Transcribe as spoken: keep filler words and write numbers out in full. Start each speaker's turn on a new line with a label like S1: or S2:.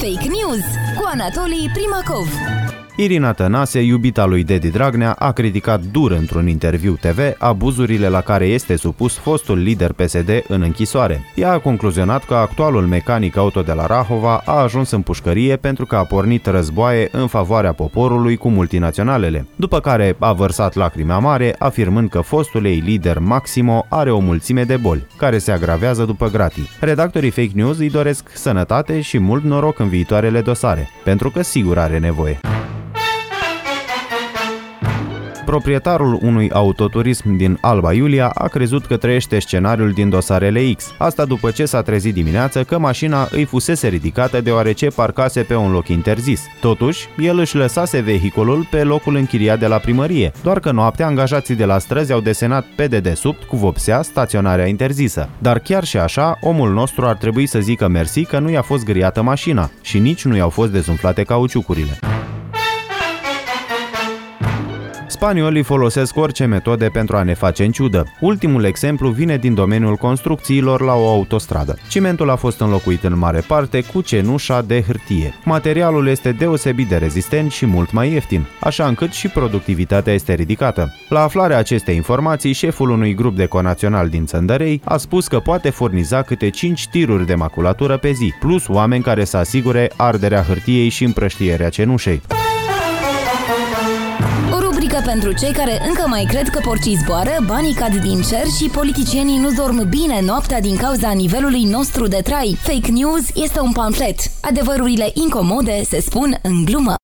S1: Fake News cu Anatolii Primacov.
S2: Irina Tănase, iubita lui Dedi Dragnea, a criticat dur într-un interviu T V abuzurile la care este supus fostul lider P S D în închisoare. Ea a concluzionat că actualul mecanic auto de la Rahova a ajuns în pușcărie pentru că a pornit războaie în favoarea poporului cu multinaționalele, după care a vărsat lacrime amare, afirmând că fostul ei lider Maximo are o mulțime de boli, care se agravează după gratii. Redactorii Fake News îi doresc sănătate și mult noroc în viitoarele dosare, pentru că sigur are nevoie. Proprietarul unui autoturism din Alba Iulia a crezut că trăiește scenariul din dosarele X. Asta după ce s-a trezit dimineață că mașina îi fusese ridicată deoarece parcase pe un loc interzis. Totuși, el își lăsase vehiculul pe locul închiriat de la primărie, doar că noaptea angajații de la străzi au desenat pe dedesubt cu vopsea staționarea interzisă. Dar chiar și așa, omul nostru ar trebui să zică mersi că nu i-a fost griată mașina și nici nu i-au fost dezumflate cauciucurile. Spaniolii folosesc orice metode pentru a ne face în ciudă. Ultimul exemplu vine din domeniul construcțiilor la o autostradă. Cimentul a fost înlocuit în mare parte cu cenușa de hârtie. Materialul este deosebit de rezistent și mult mai ieftin, așa încât și productivitatea este ridicată. La aflarea acestei informații, șeful unui grup de conaționali din Țăndărei a spus că poate furniza câte cinci tiruri de maculatură pe zi, plus oameni care să asigure arderea hârtiei și împrăștierea cenușei.
S1: Pentru cei care încă mai cred că porcii zboară, banii cad din cer și politicienii nu dorm bine noaptea din cauza nivelului nostru de trai. Fake News este un pamflet. Adevărurile incomode se spun în glumă.